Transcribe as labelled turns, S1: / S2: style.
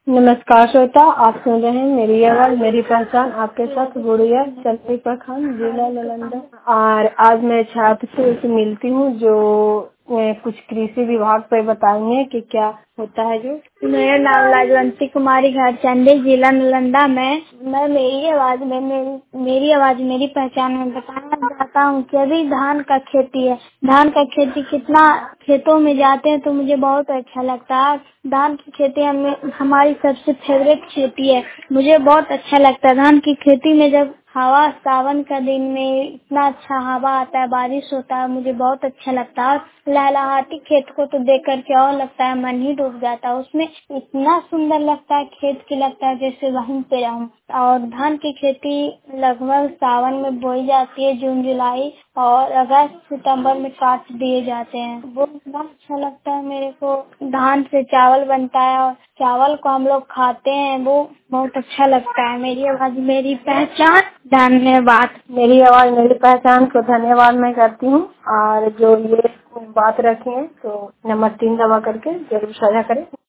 S1: नमस्कार श्रोता, आप सुन रहे हैं मेरी आवाज मेरी पहचान। आपके साथ गुड़िया चंद्री प्रखंड जिला नालंदा। और आज मैं छात्र से मिलती हूँ जो कुछ कृषि विभाग पर बताएंगे कि क्या होता है। जो
S2: मेरा नाम लाजवंती कुमारी घर चंडी जिला नालंदा। मैं मेरी आवाज मेरी पहचान में बताना चाहता हूँ कि अभी धान का खेती है। धान का खेती कितना खेतों में जाते हैं तो मुझे बहुत अच्छा लगता है। धान की खेती हमारी सबसे फेवरेट खेती है। मुझे बहुत अच्छा लगता है धान की खेती में। जब हवा सावन का दिन में इतना अच्छा हवा आता है, बारिश होता है, मुझे बहुत अच्छा लगता है। लहलहाती खेत को तो देख करके और लगता है मन ही डूब जाता है उसमें। इतना सुंदर लगता है खेत की, लगता है जैसे वहीं पे रहूं। और धान की खेती लगभग सावन में बोई जाती है, जून जुलाई, और अगस्त सितंबर में काट दिए जाते हैं। वो इतना अच्छा लगता है मेरे को। धान से चावल बनता है और चावल को हम लोग खाते हैं, वो बहुत अच्छा लगता है। मेरी आवाज मेरी पहचान। धन्यवाद।
S1: मेरी आवाज मेरी पहचान को धन्यवाद मैं करती हूँ। और जो ये बात रखे हैं तो नंबर 3 दबा करके जरूर साझा करें।